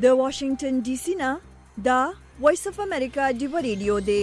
د واشنگټن ډي سي نه دا وایس اف امریکا ډیو ریډیو دی.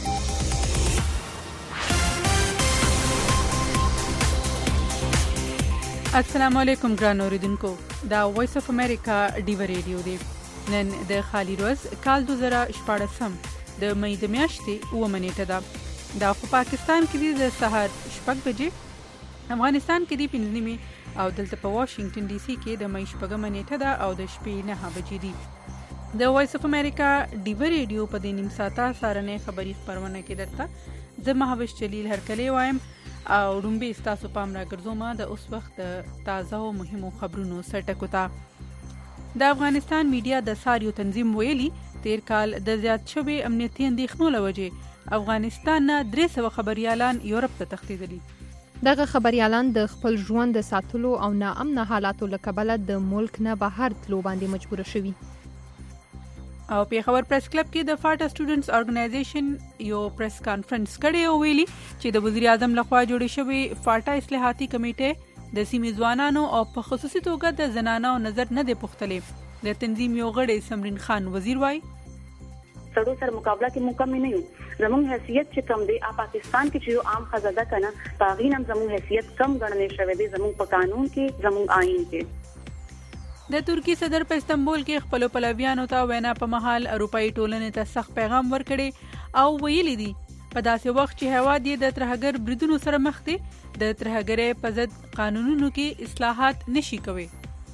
السلام علیکم ګران اوریدونکو، دا وایس اف امریکا ډیو ریډیو دی. نن د خالی ورځ کال 2014 د مې د میاشتې 9 نیټه ده. دا په پاکستان کې د سحر 6 بجې، افغانستان کې د 5 نیمه او دلته په واشنگټن ډي سي کې د مې 6 نیټه ده او د شپې 9 بجې دي. د وایس اف امریکا ډیو ریډیو په دې نیم ساعته سارنې خبري خبرونه کې درته زه مهوش جلیل هرکلی وایم او رومبي تاسو پام راګرځوم د اوس وخت تازه او مهمو خبرونو سرټکو ته. د افغانستان میډیا د ساریو تنظیم ویلي تیر کال د زیات شوی امنیتي اندېښنو لوجه افغانستان نه 300 خبريالان یورپ ته تښتیدلي. دغه خبريالان د خپل ژوند د ساتلو او ناامن حالاتو له کبله د ملک نه بهر تلو باندې مجبور شوي. او په خبر پریس کلب کې د فاټا سټوډنټس ارګنایزیشن یو پریس کانفرنس کړی او ویلي چې د وزیر اعظم لخوا جوړې شوی فاټا اصلاحاتي کمیټه د سیمې ځوانانو او په خصوصي توګه د زنانو نظر نه دی پوښتلې. د تنظیم یو غړی سمرین خان وزیر وای سړو سره مقابله کې موقع مې نه یو زموږ حیثیت چې کم دی پاکستان کې چې یو عام خزاده کنه باغینم زموږ حیثیت کم ګڼل شوی دی زموږ په قانون کې زموږ آئین کې. د ترکی صدر په استنبول کې خپل پلویانو ته وینا په محل اروپאי ټولنې ته سخت پیغام ورکړي او ویلي دي په داسې وخت چې هواد یې د ترهګر بریدونو سره مخ دي د ترهګرۍ په ضد قانونونو کې اصلاحات نشي کوي.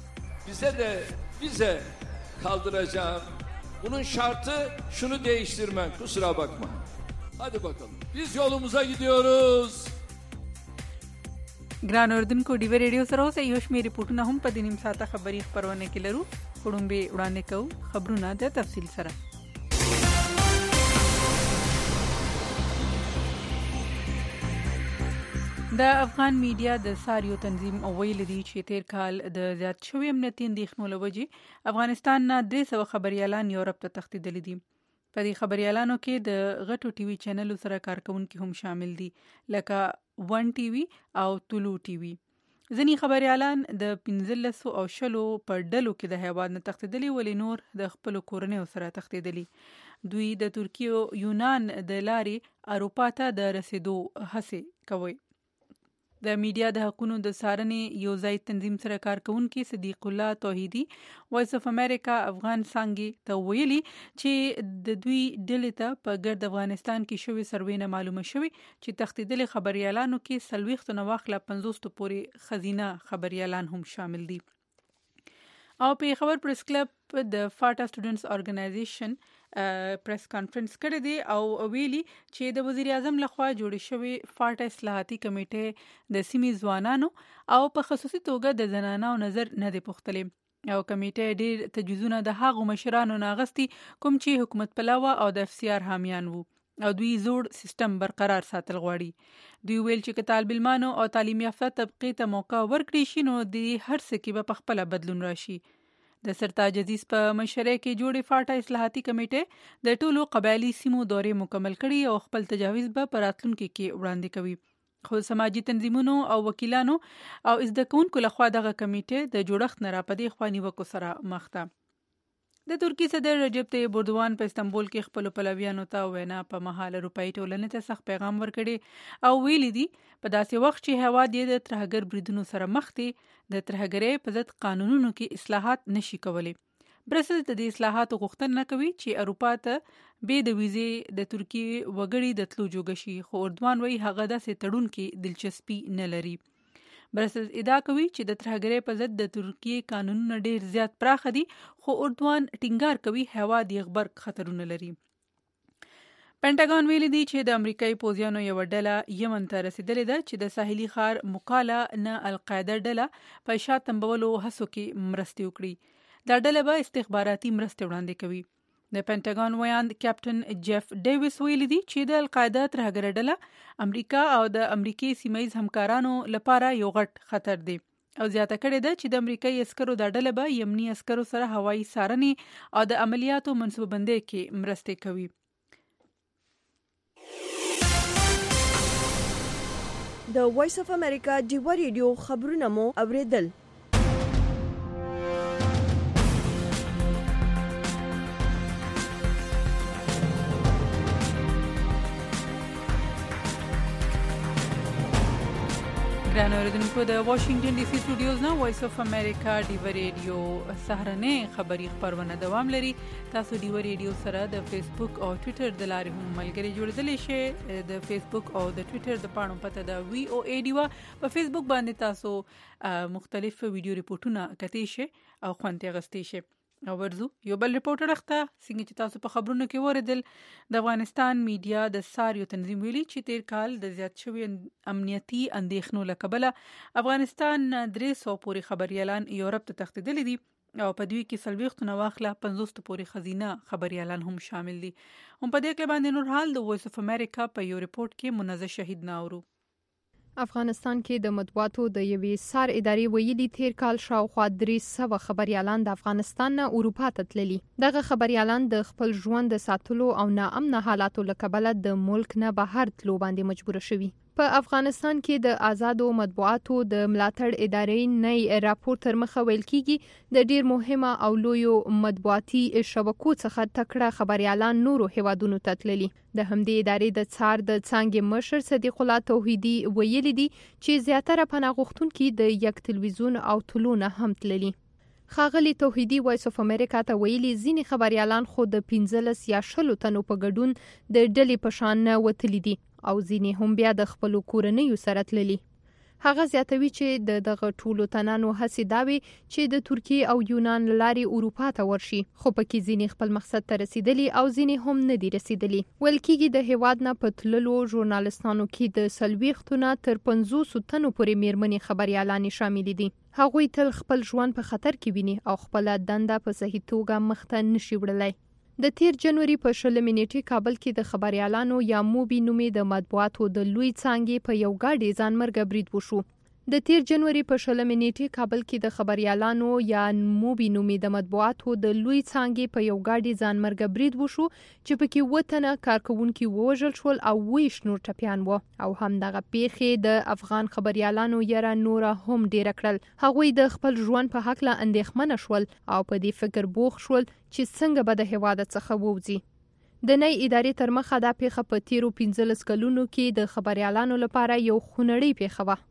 bize kaldıracağım. Bunun şartı şunu değiştirmen. Kusura bakma. Hadi bakalım. Biz yolumuza gidiyoruz. ګران اردوونکو ډیو ریډیو سره اوسه یو شمېر ریپورټونه هم په دې نیم ساعته خبري خبرونه کې لرو. وړاندې وړاندې کوو خبرونه د تفصیل سره. د افغان میډیا د ساریو تنظیم ویل دي چې تیر کال د زیات شوی امنیتي اندېښنو لوجه افغانستان نه 300 خبريالان یورپ ته تښتیدلي دي. په دې خبريالانو کې د غټو ټي وي چینلو سره کارکونکي هم شامل دي لکه ون ټي وي او طلوع ټي وي. ځینې خبريالان د 15 او 20 په ډلو کې د هیواد نه تښتیدلي ولې نور د خپل کورنیو سره تښتیدلي. دوی د ترکیه او یونان د لارې اروپا ته د رسیدو هڅه کوي. د میډیا د حقوقو د سارنې یو ځای تنظیم سره کارکونکي صدیق الله توحیدی وایس اف امریکا افغان څنګه ته ویلي چې د دوی ډلې ته په ګرد افغانستان کې شوی سروې نه معلومه شوی چې تښتیدلي خبريالانو کې 40 نه واخله 50 پورې خزینه خبريالان هم شامل دي. او په خبر پریس کلب د فاټا سټوډنټس ارګنایزیشن پریس کانفرنس کړی دی او ویلي چې د وزیر اعظم لخوا جوړې شوی فاټا اصلاحاتي کمیټه د سیمې ځوانانو او په خصوصي توګه د زنانو نظر نه دی پوښتلې او کمیټه ډېر تجویزونه د هغو مشرانو ناغستی کوم چې حکومت پلوه او د اف سی آر حامیان وو او دوی زوړ سیستم برقرار ساتل غواړي. دوی ویل چې طالب علمانو او تعلیم یافته طبقه ته موقع ورکړي شي نو د هر څه کې به خپل بدلون راشي. د سرتاج عزیز په مشرۍ کې جوړې فاټا اصلاحاتي کمیټه د ټولو قبایلی سیمو دورې مکمل کړي او خپل تجاویز به په راتلونکي کې وړاندې کوي. خو سماجی تنظیمونو او وکیلانو او زده کوونکو لخوا دغه کمیټه د جوړښت نه راپدې خواني وکړو سره مخ ده. د ترکی صدر رجب طیب اردوان په استنبول کې خپل پلویانو ته وینا په محل اروپאי ټولنې ته سخت پیغام ورکړي او ویلي دي په داسې وخت چې هواد یې د ترهګر بریدونو سره مخ دي د ترهګرۍ په ضد قانونونو کې اصلاحات نشي کولای. برسل د اصلاحاتو غوښتنه نه کوي چې اروپا ته به د ویزې د ترکی وګړي د تلو جوګ شي خو اردوان وایي هغه داسې تړون کې دلچسپي نه لري. برسل ادعا کوي چې د ترهګرۍ په ضد د ترکیه قانونونه ډېر زیات پراخ دي خو اردوان ټینګار کوي هواد یې غبرګ خطرونه لري. پینټاګون ویلي دی چې د امریکایي پوځیانو یو ډله یمن ته رسیدلې ده چې د ساحلي ښار مقاله نه القاعده ډله په شا تنبولو هڅو کې مرستې وکړي. دا ډله به استخباراتي مرستې وړاندې کوي. د پینټاګون ویاند کیپټن جیف ډیویس ویلي دی چې د القاعده ترهګر ډله امریکا او د امریکای سیمایي همکارانو لپاره یو غټ خطر دی او زیاته کړې ده چې د امریکایي عسکرو د ډله به یمني عسکرو سره هوایي څارنې او د عملیاتو منصوبندۍ کې مرستې کوي. د وایس اف امریکا ډیو ریډیو خبرونه مو اوریدل. ګران اوریدونکو د واشنگټن ډي سي سټوډیوز نه وایس اف امریکا ډیو ریډیو سهرنه خبری خبرونه دوام لري. تاسو ډیو ریډیو سره د فیسبوک او ټوئیټر د لارې هم ملګري جوړیدلی شئ. د فیسبوک او د ټوئیټر د پاڼو پته د وی او ای ډیو په فیسبوک باندې تاسو مختلف ویډیو ریپورتونه کتئ شئ او خوند اخیستی شئ. او ورزو یو بل ریپورټر اخته څنګه چې تاسو په خبرونو کې وریدل د افغانستان میډیا د ساریو تنظیم ویلي چې تیر کال د زیات شوی امنیتي اندېښنو له کبله افغانستان 300 پورې خبريالان یورپ ته تښتیدلي دي او په دوی کې 40 نه واخله 50 پورې خزینه خبريالان هم شامل دي. هم په دې کې باندې نور حال د وایس اف امریکا په یو ریپورت کې منزه شهید ناورو. افغانستان کې د مطبوعاتو د یوې سار ادارې ویلي تیر کال شاوخوا 300 خبريالان د افغانستان نه اروپا ته تللي. دغه خبريالان د خپل ژوند د ساتلو او ناامن حالاتو له کبله د ملک نه بهر تلو باندې مجبور شوي. په افغانستان کې د آزادو مطبوعاتو د ملاتړ ادارې نه راپور تر مخه ویل کیږي د ډیر مهمه او لویو مطبوعاتي شبکو څخه تکړه خبريالان نورو هیوادونو ته تللي. د همدې ادارې د څار د څانګې مشر صدیق الله توحیدی ویلي دي چې زیاتره پناه غوښتونکي د یک تلویزیون او تلونه هم تللي. خاغلی توحیدی وایس اف امریکا ته ویلي ځینې خبريالان خو د 15 یا 20 تنو په ګډون د ډلې په شان وتلي دي او ځینې هم بیا د خپل کورنیو سره تللي. هغه زیاتوي چې دغه ټولو تنانو هڅې داوي چې د ترکیه او یونان لاري اروپا ته ورشي، خو پکې ځینې خپل مقصد ته رسیدلي او ځینې هم نه دي رسیدلي. ول کېږي د هیواد نه په تللو ژورنالستانو کې د 40 نه تر 50 تنو پورې میرمنې خبريالان شامل دي. هغوی تل خپل ژوند په خطر کې ویني او خپل دنده په صحیح توګه مخته نشي وړلای. د تیر جنوري په 16 نیټې کابل کې د خبريالانو یا موبي نومې د مطبوعاتو د لوی څانګې په یو ګاډي ځانمرګ برید وشو. د تیر جنوري په 16 نیټې کابل کې د خبريالانو یا موبي نومې د مطبوعاتو د لوی څانګې په یو ګاډي ځانمرګ برید وشو چې پکې وطنه کارکونکو ووژل شول او 20 نور ټپيان وو. او هم دغه پیښې د افغان خبريالانو یاره نور هم ډیر کړل. هغوی د خپل ژوند په حق له اندېښمن شول او په دې فکر بوخ شول چې څنګه به د هیواد څخه ووځي. د نئی ادارې تر مخه دا پیښه په تیرو 15 کلونو کې د خبريالانو لپاره یو خونړی پیښه وه.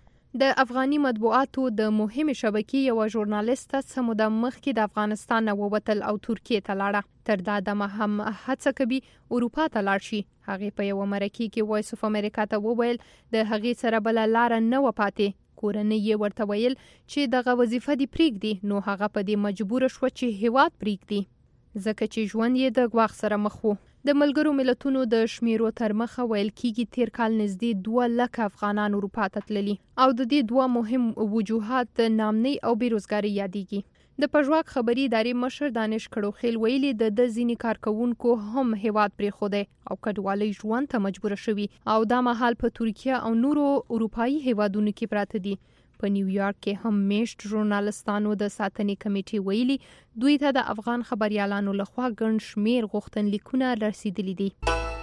د افغاني مطبوعاتو د مهمه شبکې یو ژورنالیست سموده مخکې د افغانستان نه ووتل او ترکیه ته لاړه. تر دا دمه هم هڅه کوي اروپا ته لاړ شي. هغه په یو مرکه کې وایس اف امریکا ته وویل د هغې سره بل لار نه و پاتې. کورنۍ یې ورته ویل چې دغه وظیفه دی پریږدي، نو هغه په دې مجبور شو چې هیواد پریږدي ځکه چې ژوند یې د ګواښ سره مخ وو. د ملګرو ملتونو د شمیرو تر مخه ویل کیږي تیر کال نږدې 2 لک افغانان اروپا ته تللي او د دې دوه مهم وجوهات نامنۍ او بیروزګاری یادېږي. د پژواک خبري ادارې مشر دانش کړوخیل ویلي د ځینې کارکونکو هم هیواد پرېښودی او کډوالۍ ژوند ته مجبور شوي او دا مهال په ترکیه او نورو اروپایي هیوادونو کې پراته دي. په نیویارک کې هم میشت ژورنالستانو د ساتنې کمیټې ویلي دوی ته د افغان خبريالانو لخوا ګڼ شمیر غوښتنلیکونه رسیدلي دي.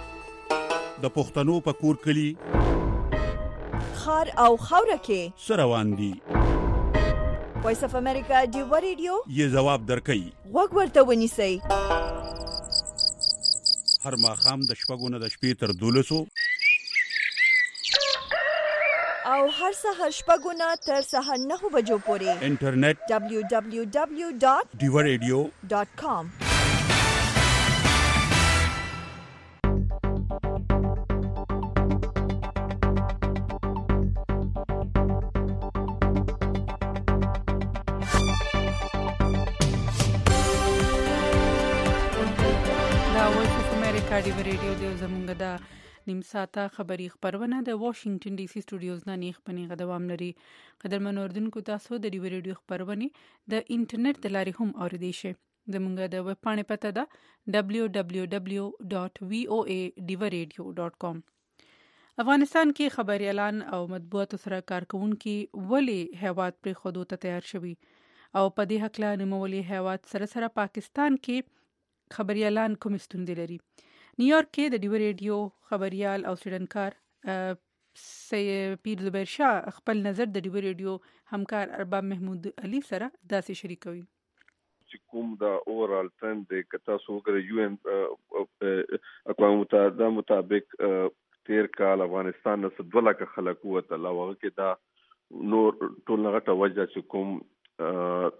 د پښتنو په کور کلی خار او خاوره کې سروان دي. وایس اف امریکا ډیو ریډیو یې جواب درکړي. وګ ورته ونیسئ. هر ماښام د شپږو نه د شپې تر 12 او هر سهار شپږو نه تر سهار 9 بجو پورې انټرنیټ www.diwaradio.com. دا وایس اف امریکا ډیو ریډیو دی زمونږ دا نیم ساعته خبری خبرونه د واشنگټن ډي سي سټوډیوز نه نیغ پنیغه دوام لري. قدرمن اوردونکو تاسو د ډیو ریډیو خبرونه د انټرنیټ د لارې هم اوریدئ شئ. زموږ د ویب پاڼې پته ده www.voadiwaradio.com. افغانستان کې خبريالان او مطبوعاتو سره کارکونکي ولی هیواد پر خودو ته تیار شوي او په دې حق لا نومولي هیواد سره پاکستان کې خبريالان کوم ستوندې لري. نیویارک کې د ډیو ریډیو خبريال او سیډنکار پیر زبیر شاه خپل نظر د ډیو ریډیو همکار ارباب محمود علي سره داسې شریکوي. چې کوم دا اوورال ټرند د کتا سو ګر یو ان اقوام متحده مطابق 13 کال افغانستان نه 2 لک خلک وته لا هغه کې دا نور ټول نه وجه چې کوم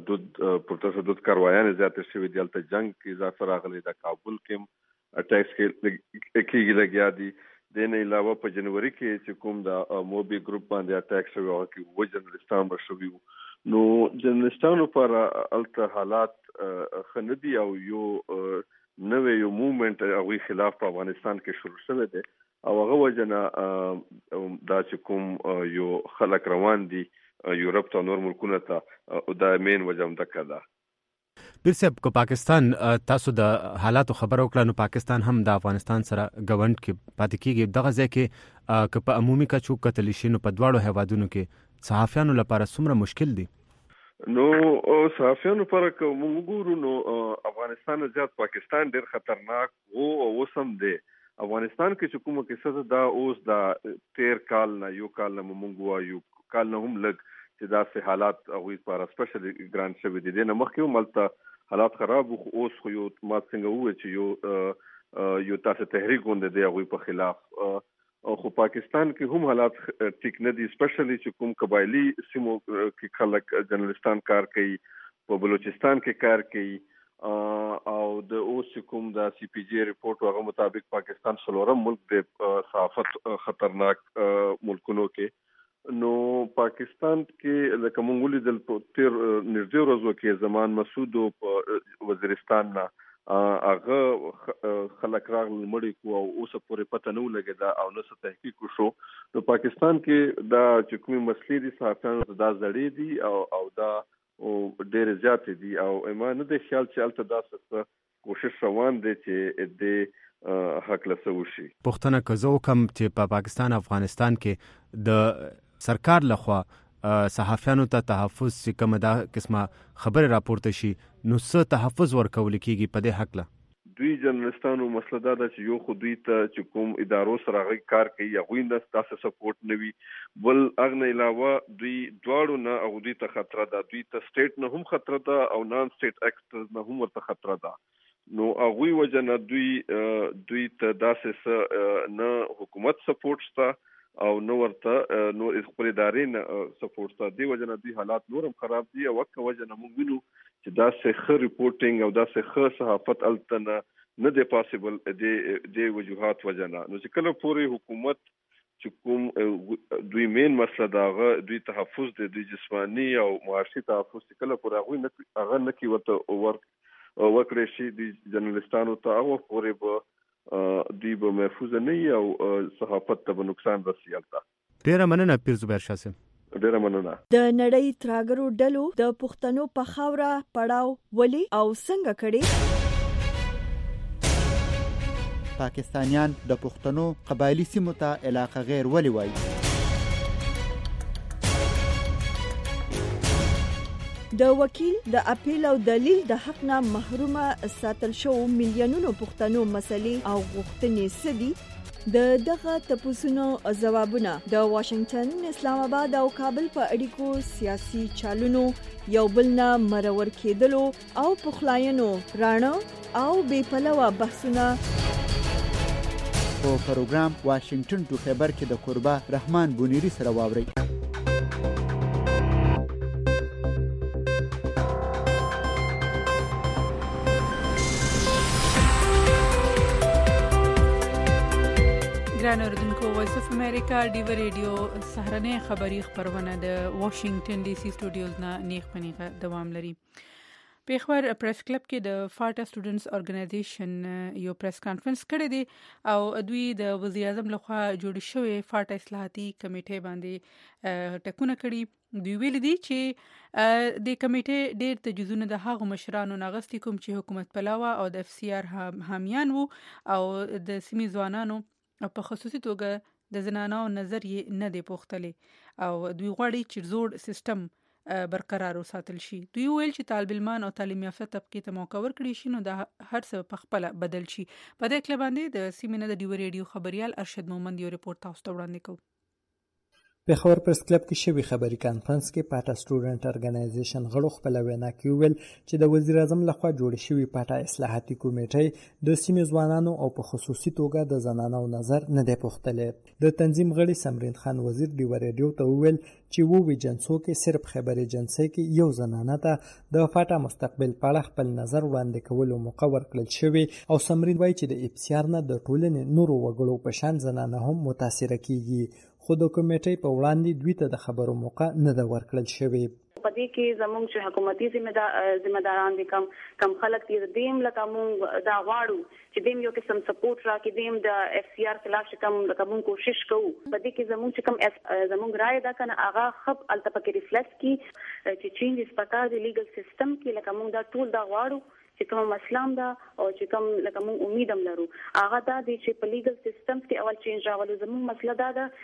تشدد کاروایانه زیاته شوې دي البته جنگ کې اضافه راغلي د کابل کې اٹیکس کې لګیا دي د نه علاوه په جنوري کې چې کوم د موبي ګروپ باندې اٹیک شوی او کې و جرنالستان بشوي نو جرنالستانو پر الته حالات خندي او یو نوې یو موومېنټ او خلاف په افغانستان کې شروع شوه دي او هغه وجنه دا چې کوم یو خلک روان دي یورپ ته نور ملکونه ته دا مین وجه هم ده. پیر صاحب کو پاکستان تاسو د حالاتو خبر وکړه نو پاکستان هم د افغانستان سره غونډ کې پاتې کیږي دغه ځکه چې په عمومي کچو کتل شي نو په دواړو هیوادونو کې صحافیانو لپاره څومره مشکل دي. نو صحافیانو لپاره کوم ګورو نو افغانستان زیات پاکستان ډیر خطرناک او سم دی. افغانستان کې چې کومه کیسه دا اوس دا 13 کال نه یو کال نه مونږ یو کال نه هم لګ چې دا سه حالات او لپاره سپیشل ګرانټ شوی دي نه مخکې ملته حالات خراب اوس خو یو ما څنګه وې چې یو تاسو تحریک غونډه دی او په خلاف او خو پاکستان کې هم حالات ټیک نه دي سپیشلی چې کوم قبایلی سیمو کې خلک جرنالستان کار کوي په بلوچستان کې کار کوي او د اوس کوم د سی پی جی ریپورت هغه مطابق پاکستان څلورم ملک دی صحافت خطرناک ملکونو کې نو پاکستان کې لکه مونږ لیدل په تیر نږدې ورځو کې زمان مسعود په وزیرستان نه هغه خلک راغلل مړی کو او اوس پورې پته نه ولګیدا او نو څه تحقیق وشو نو پاکستان کې دا چې کومي مسلې دي صحافیانو دا زړې دي او دا ډېر زیات دي او ایمان نه د خیال چې الته دا څه کوشش روان دي چې د حق لسو شي. پښتنه کزو کم چې په پاکستان افغانستان کې د سرکار لخوا صحافیانو ته تحفظ چې کومه دا قسمه خبره راپورته شي نو څه تحفظ ورکول کیږي په دې حق له دوی جرنالستانو مسله دا ده چې یو خو دوی ته چې کوم ادارو سره غي کار کوي هغه د تاسو سپورټ نوي بل اغه علاوه دوی دواړو نه او دوی ته خطر ده دوی ته سټیټ نه هم خطر ده او نان سټیټ اکټرز نه هم ورته خطر ده نو هغه وجنه دوی ته داسې نه حکومت سپورټ ستا او نو ورته نو خپل ادارې نه سپورټ ستا دی وجنه دوی حالات نورم خراب دي او وکه وجنه موږ وینو چې دا څه ریپورټینګ او دا څه صحافت التنه نه دی پاسبل د وجوهات وجنه نو چې کله پوری حکومت چې کوم دوی مین مسله داغه دوی تحفظ د جسمانی او معاشي تحفظ کله پوره هغه نه کی ورته ورکړی شي د جرنالستانو ته او پوره به دوی به محفوظ نه او صحافت ته نقصان رسیږي. ډیره مننه پیر زبیر شاه صاحب. ډیره مننه. د نړۍ تراګرو ډلو د پښتنو په خاوره پړاو ولي او څنګه کړي پاکستانیان د پښتنو قبایلی سیمو ته علاقه غیر ولي وایي د وکیل د اپیل او دلیل د حق نه محرومه ساتل شو میلیونونو پښتنو مسلې او غوښتنې سدي د دغه تپوسونو ځوابونه د واشنگټن اسلام آباد او کابل په اړیکو سیاسي چالونو یو بل نه مرور کېدلو او پخلاینو رانه او بې پلوه بحثونه په پروګرام واشنگټن ټو خبر کې د قربا رحمان بونیری سره واوري. ګران اوردونکو وایس اف امریکا ډیو ریډیو سهرنه خبری خبرونه د واشنگټن ډي سي سټوډیوز نه نیغ پنیغه دوام لري. پیښور پریس کلب کې د فاټا سټوډنټس اورګنایزیشن یو پریس کانفرنس کړی دی او دوی د وزیر اعظم لخوا جوړ شوی فاټا اصلاحاتي کمیټې باندې ټکونه کړي. دوی ویل دي چې د کمیټې ډېر تجهیزونه د هغو مشرانو ناغستی کوم چې حکومت پلاوه او د اف سی آر حامیان وو او د سیمې ځوانانو په خصوصي توګه د زنانو نظر یې نه دی پوښتلې او دوی غواړي چې زوړ سیستم برقرار وساتل شي. دوی ویل چې طالب علمان او تعلیم یافته طبقه ته موقع ورکړي شي نو د هر څه په خپل بدل شي. په دې کله باندې د سیمینار د ډیو ریډیو خبريال ارشد مومند یو ریپورت تاسو ته وړاندې کوي. پېښور پریس کلب کې شوی خبري کانفرنس کې پاټا سټوډنټ ارګنایزیشن غړو خپل وینا کې ویل چې د وزیر اعظم لخوا جوړ شوی پاټا اصلاحاتي کمیټې د سیمې ځوانانو او په خصوصي توګه د زنانو نظر نه دی پوښتلی. د تنظیم غړي سمرین خان وزیر ډیو ریډیو ته ویل چې وو جنسو کې صرف خبري جنسي کې یو زنانه ته د پاټا مستقبل په اړه خپل نظر وړاندې کولو موقع ورکړل شوی او سمرین وایي چې د ابسیار نه د ټولنې نورو وګړو په شان زنانه هم متاثر کیږي خو د کمیټې په وړاندې دوی ته د خبرو موقع نه ده ورکړل شوی. پدې کې زموږ چې حکومتي ذمہداران دي کم خلک دي دیم لکه مونږ دا غواړو چې دیم یو قسم سپورټ راکې دیم د اف سی آر خلاف کم مونږ کوشش کوو. پدې کې زموږ چې کم زموږ رائے دا کنه هغه خپ التپکې ریفلیکس کی چې چینجز پکار دی لیګل سیستم کې لکه مونږ دا ټول دا غواړو چې کوم مسلام دا او چې کوم لکه مونږ امید هم لرو هغه دا دی چې په لیګل سیستم کې اول چینج راولو. زموږ مسله دا ده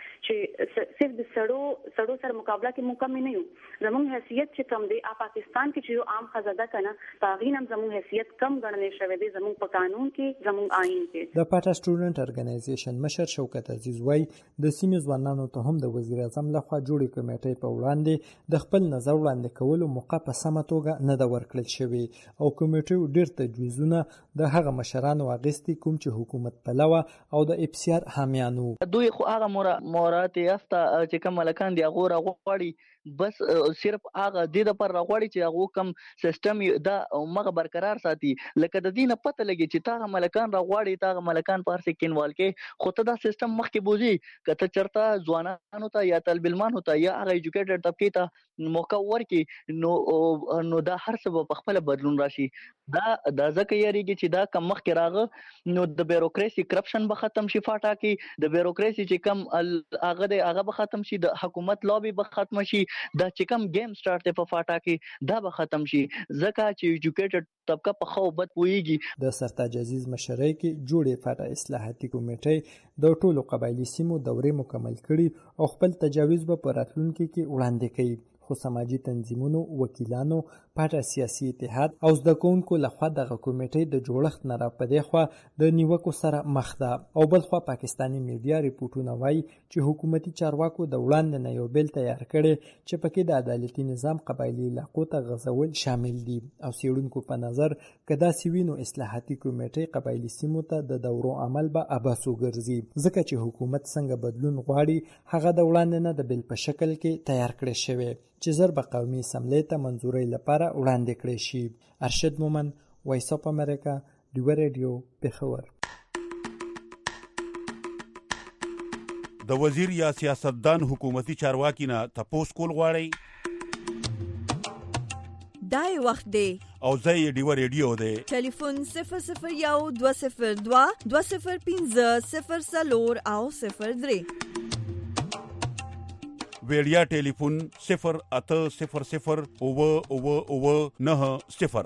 چې صرف د سړو سره مقابله کې موږ کم نه یو. زموږ حیثیت چې کم دی پاکستان کې چې یو عام خزاده کنه تاغین هم زموږ حیثیت کم ګڼل شوی دی زموږ په قانون کې زموږ آئین کې. د پاټا سټوډنټ ارګنایزیشن مشر شوکت عزیز وای د سیمې ځوانانو ته هم د وزیر اعظم لخوا جوړې کمیټې په وړاندې د خپل نظر وړاندې کولو موقع په سمه توګه نه ده ورکړل شوی او کمیټې ډېر تجویزونه د هغه مشرانو اغستې کوم چې حکومت پلوه او د ابسیار حامیانو. دوی خو هغه مورات یافته چې کوم ملکان دی هغه راغواړي بس صرف هغه د دې پر راغواړي چې هغه کم سیستم دا مغه برقرار ساتي لکه د دینه پته لګي چې تاغه ملکان راغواړي تاغه ملکان پر سې کینوال کې خو ته دا سیستم مخکې بوزي کته چرته ځوانانو ته یا طالب علمانو ته یا هغه ایجوکیټډ طبقه ته موقع ورکړي نو دا هر څه په خپل بدلون راشي. دا ځکه یریږي چې دا کم مخکې راغه نو د بیروکراسي کرپشن به ختم شي فاټا کې د بیروکراسي چې کم هغه به ختم شي د حکومت لابي به ختم شي دا چې کم گیم سٹارټ ته په فاټا کې دا به ختم شي ځکه چې ایجوکیټډ طبقه په خو بد پويږي. د سرتاج عزیز مشرۍ کې جوړې فاټا اصلاحاتي کمیټې د ټولو قبایلی سیمو دورې مکمل کړي او خپل تجاویز به په راتلونکي کې وړاندې کوي. خو سماجی تنظیمونو وکیلانو پاټا سیاسي اتحاد او زده کوونکو لخوا دغه کمیټې د جوړښت نه راپدې خو د نیوکو سره مخ ده او بل خو پاکستانی میډیا ریپورتونه وایي چې حکومتي چارواکو د وړاندې نه یو بیل تیار کړي چې پکې د عدالتي نظام قبایلی علاقو ته غځول شامل دي او سیړونکو په نظر کدا سیوینو اصلاحاتي کمیټې قبایلی سیمو ته د دورو عمل به اباسو ګرځي ځکه چې حکومت څنګه بدلون غواړي هغه د وړاندې نه د بیل په شکل کې تیار کړی شوی چې زر به قومي اسمبلی ته منظورۍ لپاره وړاندې کړی شي. ارشد مومن وایس اف امریکا ډیو ریډیو پېښور. د وزیر یا سیاستدان حکومتي چارواکي نه تپوس کول غواړي دای وخت دی او زه ډیو ریډیو دی ټلیفون 001 202 205 0 او 03 ویډیا ټلیفون 0800 90.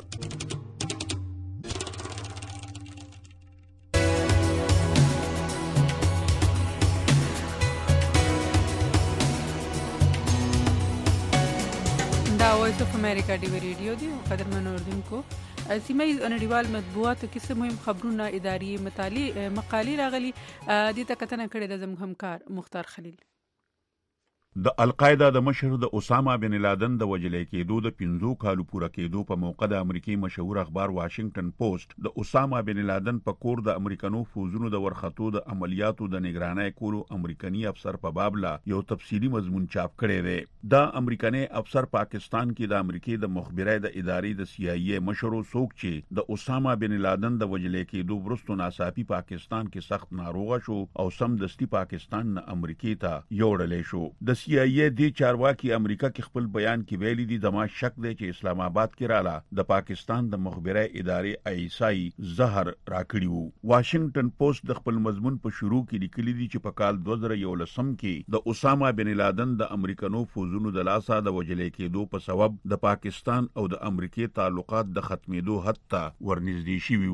دا وایس اف امریکا ډیو ریډیو دی. قدرمن اوردونکو سیمه ییز نړیوال مطبوعاتو کې څه مهم خبرونه اداري مقالې راغلي دې ته کتنه کړې د زموږ همکار مختار خلیل. د القاعده د مشر د اسامه بن لادن د وجلې کېدو د 15 کالو پوره کېدو په موقع د امریکای مشهور اخبار واشنگټن پوسټ د اسامه بن لادن په کور د امریکانو فوزونو د ورختو د عملیاتو د نگرانۍ کولو امریکایي افسر په باب لا یو تفصیلی مضمون چاپ کړی دی. دا امریکایي افسر پاکستان کې د امریکای د مخبرۍ د ادارې د سی آی ای مشر څوک چې د اسامه بن لادن د وجلې کېدو وروسته ناڅاپي پاکستان کې سخت ناروغه شو او سم دستی پاکستان نه امریکای ته یوړل شو. د سی آی ای دی چارواکي امریکا کې خپل بیان کې ویلي دي د ما شک دی چې اسلام آباد کې رااله د پاکستان د مخبرۍ ادارې ایسای زهر راکړي وو. واشنگټن پوسټ د خپل مضمون په شروع کې لیکلي دي چې په کال 2011 کې د اسامه بن لادن د امریکانو فوزونو د لاسه د وجلې کېدو په سبب د پاکستان او د امریکای تعلقات د ختمېدو حد ته ورنږدې شوي وو.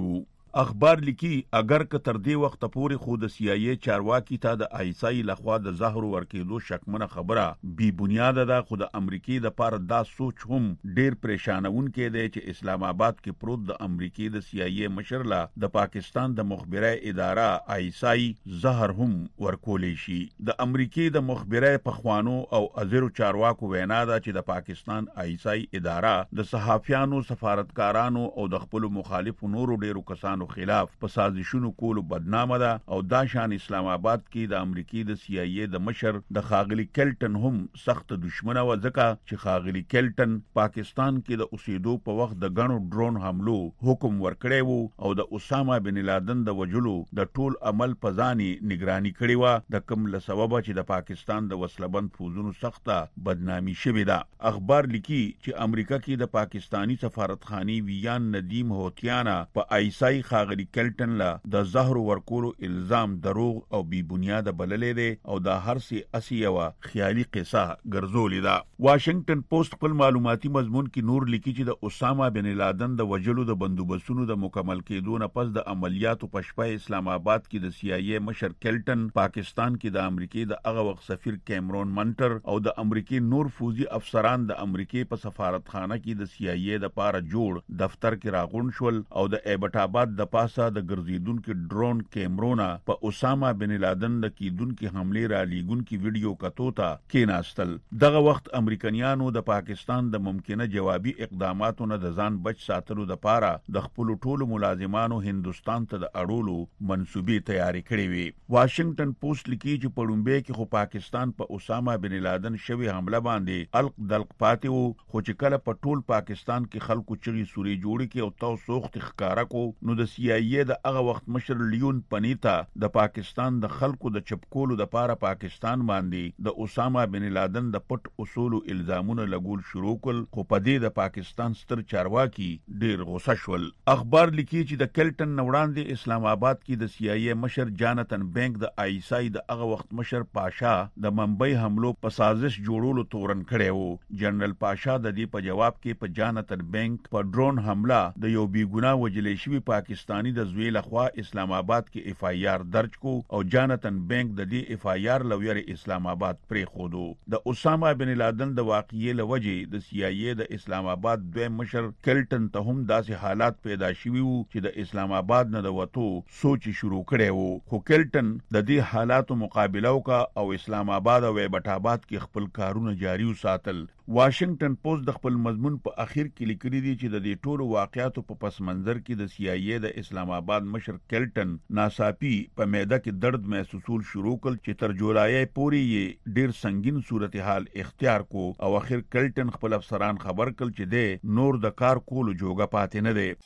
اخبار لیکي اگر که تر دې وخت پورې خو د CIA چارواکي ته د ISI لخوا د زهر ورکېدو شکمنه خبره بی بنیاد ده، خو د امریکای د پاره دا سوچ هم ډیر پریشانونکې دی چې اسلام آباد کې پروت د امریکای د CIA مشر لا د پاکستان د مخبره اداره ISI زهر هم ورکولې شي. د امریکای د مخبره پخوانو او ازرو چارواکو وینا ده چې د پاکستان ISI اداره د صحافیانو، سفارتکارانو او د خپل مخالفو نورو ډیرو کسانو خلاف په سازشونو کولو بدنامه ده او دا شان اسلام آباد کې د امریکای د CIA د مشر د خاغلی کلټن هم سخت دشمنه و، ځکه چې خاغلی کلټن پاکستان کې د اوسېدو په وخت د غنو ډرون حملو حکم ورکړی وو او د اسامه بن لادن د وجلو د ټول عمل په ځاني نگرانی کړی و، د کوم له سبب چې د پاکستان د وسلبند فوزونو سخته بدنامي شوې ده. اخبار لیکي چې امریکا کې د پاکستانی سفارتخاني ویان ندیم هوتیانا په ISI خاغلی کلټن لا د زهر ورکولو الزام دروغ او بی بنیاد بللې دي او دا هر څه اسیوا خیالي قصه ګرځولې ده. واشنگټن پوسټ خپل معلوماتي مضمون کې نور لیکي چې د اسامه بن لادن د وجلو د بندوبستونو د مکمل کېدو نه پس د عملیاتو په شپه اسلام آباد کې د CIA مشر کلټن پاکستان کې د امریکای د هغه وخت سفیر کیمرون منټر او د امریکای نور فوزي افسران د امریکای په سفارتخانه کې د CIA د پاره جوړ دفتر کې راغون شول او د ایبټ آباد د پاسه د ګرځیدونکو ډرون کیمرونه په اسامه بن لادن د کیدونکو حمله را لیګونکو ویډیو کتو ته کېناستل. دغه وخت امریکایانو د پاکستان د ممکنه جوابي اقداماتو نه د ځان بچ ساتلو د پاره د خپل ټولو ملازمانو هندستان ته د اړولو منسوبې تیاری کړې وي. واشنگټن پوسټ لیکي چې په لومبۍ کې خو پاکستان په اسامه بن لادن شوی حمله باندې الق دلق پاتې وو، خو چې کله په ټول پاکستان کې خلکو چغي سوري جوړي کې او تاسو سوخت ښکارا کو نو د CIA د هغه وخت مشر لیون پنیتا د پاکستان د خلکو د چپکولو د پاره پاکستان باندې د اسامه بن لادن د پټ اصول الزامونه لګول شروع کړل، خو په دې د پاکستان ستر چارواکي ډیر غوسه شول. اخبار لیکي چې د کلټن وړاندې اسلام آباد کې د CIA مشر جانتن بینک د ISI د هغه وخت مشر پاشا د ممبئی حملو په سازش جوړولو تورن کړی وو. جنرال پاشا د دې په جواب کې په جانتن بینک په ډرون حمله د یو بیګناه وجلې شوی پاکستانی د زوی لخوا اسلام آباد کې FIR درج کو او جانتن بینک د دې FIR لویر اسلام آباد پرې خودو. د اسامه بن لادن د واقعې لوجې د CIA د اسلام آباد دویم مشر کلټن ته هم داسې حالات پیدا شوي وو چې د اسلام آباد نه د وټو سوچ شروع کړي وو، خو کلټن د دې حالاتو مقابله وکړه او اسلام آباد او ایبټ آباد کې خپل کارونه جاری وساتل. واشنگټن پوسټ د خپل مضمون په اخر کې لیکلي دي چې د دې ټولو واقعاتو په پس منظر کې د CIA د اسلام آباد مشر کلټن ناڅاپي په معده کې درد محسوسول شروع کړ چې تر جولای پورې یې ډیر سنگین صورتحال اختیار کو او اخر کلټن خپل افسران خبر کړ چې د نور د کار کولو جوګه پاتې نه دی.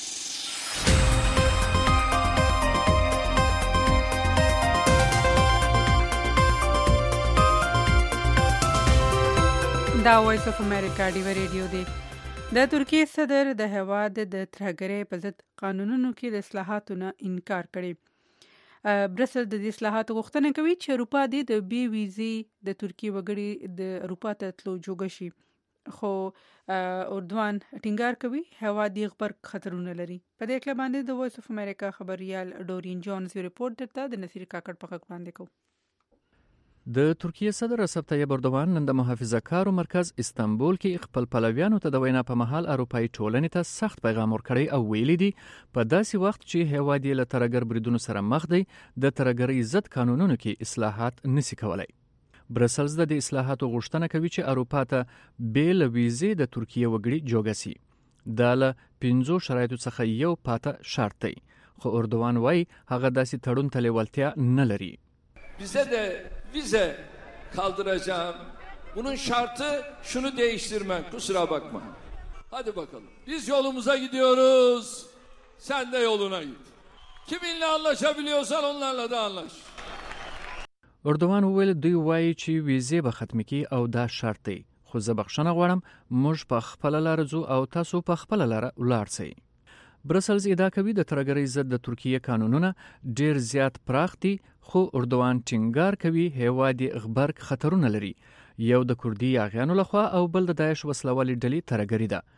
دا وایس اف امریکا ډیو ریډیو دی. د ترکیه صدر د هواد د ترهګرۍ په ضد قانونونو کې د اصلاحاتو نه انکار کړی. برسل د دې اصلاحاتو غوښتنه کوي چې اروپا د بي ویزې د ترکیه وګړي د اروپا ته تلو جوګه شي، خو اردوان ټینګار کوي هواد یې غبرګ خطرونه لري. په دې اړه باندې د وایس اف امریکا خبريال ډورین جونز ریپورت درته د نصیر کاکړ په غږ باندې کوم. د ترکیه صدر رسب طیب اردوغان نن د محافظه کارو مرکز استانبول کې خپل پلویانو ته د وینا په محل اروپایي ټولنې ته سخت پیغام ورکړی او ویلي دي په داسې وخت چې هیواد یې له ترهګر بریدونو سره مخ دی د ترهګرۍ ضد قانونونو کې اصلاحات نشي کولای. برسلز د اصلاحاتو غوښتنه کوي چې اروپا ته بیل ویزې د ترکیه وګړي جوګه سي. دا له 5 شرایطو څخه یو پاته شرط دی، خو اردوغان وايي هغه داسې تړون ته لیوالتیا نه لري. Bize de vize kaldıracağım. Bunun şartı şunu değiştirmek. Kusura bakma. Hadi bakalım. Biz yolumuza gidiyoruz. Sen de yoluna git. Kiminle anlaşabiliyorsan onlarla da anlaş. اردوغان وویل دوی وایي چې ویزې به ختم کی او دا شرط دی، خو زه بخښنه غواړم موږ په خپل لار ځو او تاسو په خپل لار ولاړ شئ. برسلز ادعا کوي د ترهګرۍ ضد د ترکیه قانونونه ډیر زیات پراخ دي، خو اردوغان ټینګار کوي هیواد یې غبرګ خطرونه لري، یو د کردي یاغیانو لخوا او بل د داعش وسلوالې ډلې ترهګري ده.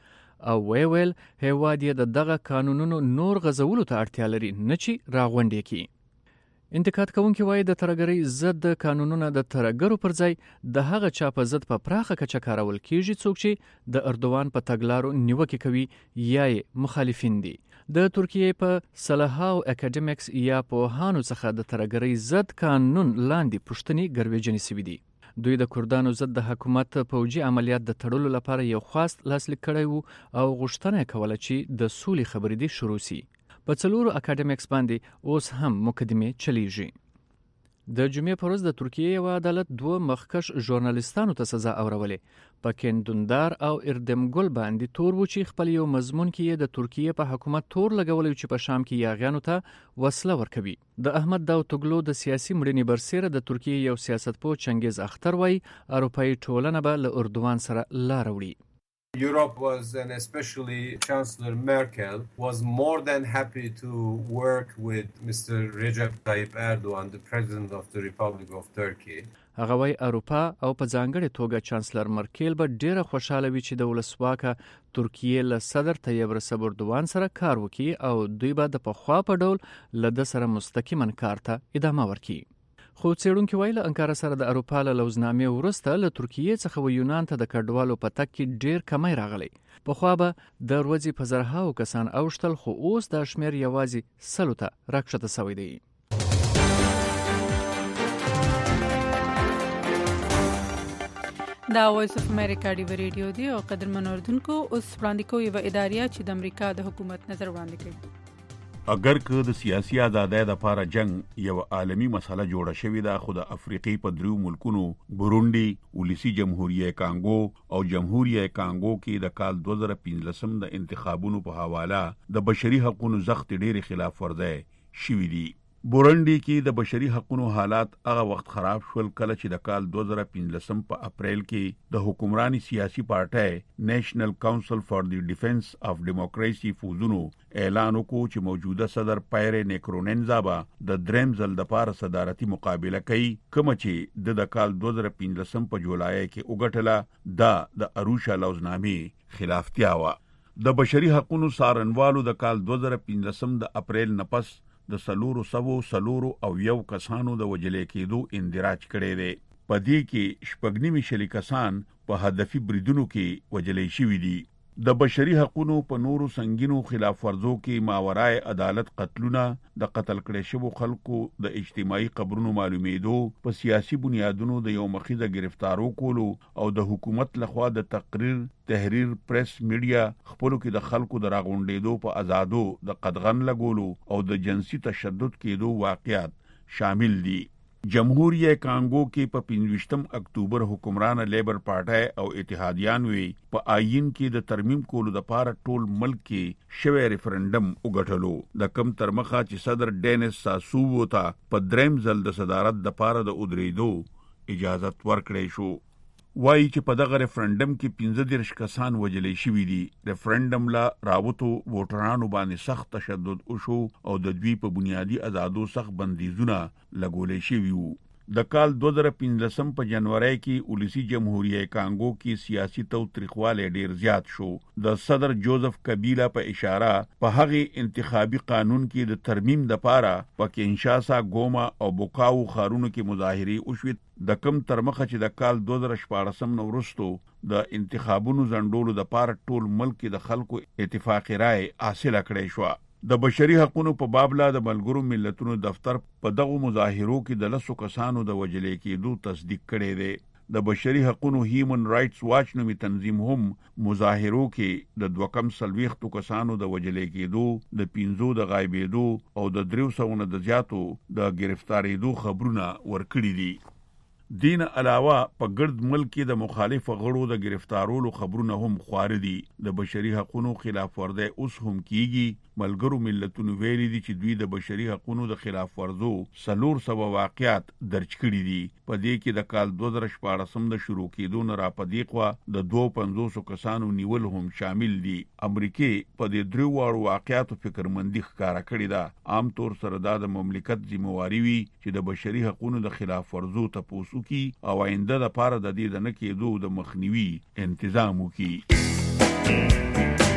او ویل هیواد یې دغه قانونونو نور غزولو ته اړتیا لري نه چې راغونډې کی. انتقاد کوونکي وایي د ترهګرۍ ضد قانونونه د ترهګرو پر ځای د هغه چا په ضد په پراخه کچه کارول کیږي څوک چې د اردوان په تګلارو نیوکې کوي یا یې مخالفین دي. د ترکیې په صلاحاو اکیډمیکس یا پوهانو څخه د ترهګرۍ ضد قانون لاندې پوښتنې ګرویجنې شوي دي. دوی د کردانو ضد د حکومت پوځي عملیات د تړلو لپاره یو خاص لاسلیک کړی وو او غوښتنه کوله چې د سولې خبرې دې شروع شي. په 4 اکیډمیکس باندې اوس هم مقدمې چلیږي. د جمعې په ورځ د ترکیې یو عدالت 2 مخکش ژورنالیستانو ته سزا اورولې. په کندوندار او اردمګل باندې تور و چې خپل یو مضمون کې د ترکیې په حکومت تور لګولې چې په شام کې یاغیانو ته وسله ورکوي. د احمد داوتوګلو د سیاسي مړینې برسېره د ترکیې یو سیاستپوه چنګیز اختر وایي اروپایي ټولنه به له اردوان سره لار وړي. Europe was, and especially Chancellor Merkel, was more than happy to work with Mr. Recep Tayyip Erdogan, the President of the Republic of Turkey. هغه وایي اروپا او په ځانګړې توګه چانسلر مرکل به ډیره خوشاله وي چې د ولسواکه ترکیې له صدر طیب رسب اردوان سره کار وکړي او دوی به د پخوا په ډول له ده سره مستقیما کار ته ادامه ورکړي. خو څېړونکي وایي له انکاره سره د اروپا له لوزنامې وروسته له ترکیې څخه و یونان ته د کډوالو په تګ کې ډېر کمی راغلی. پخوا به د ورځې په زرهاو کسان اوښتل خو اوس دا شمېر یوازې 100 ته راکښته سوی دی. دا وایس اف امریکا ډیو ریډیو دی او قدرمن اوردونکو اوس وړاندې کوي یوه اداریه چې د امریکا د حکومت نظر وړاندې کوي. اگر که د سیاسي آزادۍ لپاره جنگ یو عالمی مسله جوړه شوې ده خو د افریقې په 3 ملکونو بورونډي، ولسی جمهوریت کانګو او جمهوریت کانګو کې د کال 2015 د انتخابونو په حواله د بشري حقوقو سخت ډېرې خلاف ورزي شوې دي. بورونډي کې د بشري حقوقو حالات هغه وخت خراب شول کله چې د کال 2015 په اپریل کې د حکمراني سیاسي پارټۍ نېشنل کونسل فار دی ډیفنس اف ډیموکراسي فوزونو اعلان وکړ چې موجوده صدر پایره نیکروننزا به د دریم ځل لپاره صدارتي مقابله کوي کوم چې د کال 2015 په جولای کې وګټله د اروشا لوزنامې خلافاتیا و. د بشري حقوقو څارنوالو د کال 2015 د اپریل نه پس د 400 او یو کسانو د وجلې کېدو اندراج کړی دی. په دې کې شپږ شلي کسان په هدفي بریدونو کې وجلې شوي دي. د بشري حقوقو په نورو سنگینو خلاف ورزو کې ماورای عدالت قتلونه، د قتل کړي شوو خلکو د اجتماعي قبرونو معلومېدو، په سیاسي بنیادونو د یو مخیزه گرفتارو کولو او د حکومت لخوا د تحریر پریس میډیا خپلو کې د خلکو د راغونډېدو په آزادو د قدغن لګولو او د جنسي تشدد کېدو واقعیات شامل دي. جمهوریت کانګو کې په 25 اکتوبر حکمران لیبر پارټای او اتحادیان وی په آئین کې د ترمیم کولو لپاره ټول ملک کې شوی ریفرندم وګټلو. د کم تر مخه چې صدر ډینیس ساسوو ته په دریم ځل د صدارت لپاره د ودرېدو اجازه ورکړې شو. وایي چې په دغه ریفرندم کې 15 کسان وجلې شوي دي. ریفرندم لا راوتو ووټرانو باندې سخت تشدد وشو او د دوی په بنیادی آزادو سخت بندیزونه لګولې شوي وو. د کال 2015 په جنوري کې ولسی جمهوریت کانګو کې سیاسي توتریخواله ډیر زیات شو. د صدر جوزف کبیلا په اشاره په هغه انتخابي قانون کې د ترمیم لپاره په کینشاسا، ګوما او بوکاو ښارونو کې مظاهرې وشوې. د کم تر مخه چې د کال 2014 نو وروسته د انتخابونو ځنډولو لپاره ټول ملک کې د خلکو اتفاقی رائے حاصل کړی شو. د بشري حقوقو په بابلا د ملګرو ملتونو دفتر په دغه مظاهرو کې د 10 کسانو د وجلې کېدو تصدیق کړی دی. د بشري حقوقو هیومن رائټس واچ نومي تنظیم هم مظاهرو کې د 240 کسانو د وجلې کېدو، د 5 د غایبېدو او د 300 نه د زیاتو د گرفتاریدو خبرونه ورکړي دي. دین علاوه په ګرد ملک کې د مخالف غړو د گرفتارولو خبرونه هم خوار دي. د بشري حقوقو خلاف ورزي اوس هم کیږي. ملګرو ملتونو ویلي دي چې دوی د بشري حقوقو د خلاف ورزو 400 واقعات درج کړي دي. په دې کې د کال 2014 د شروع کېدو نه را پدې خوا د 250 کسانو نیول هم شامل دي. امریکای په دې درو واړو واقعاتو فکرمندي ښکارا کړې ده. عام طور سره دا د مملکت ذمہواری وي چې د بشري حقوقو د خلاف ورزو تپوسو کی او آینده لپاره د دې د نه کېدو د مخنیوي تنظیم وکړي.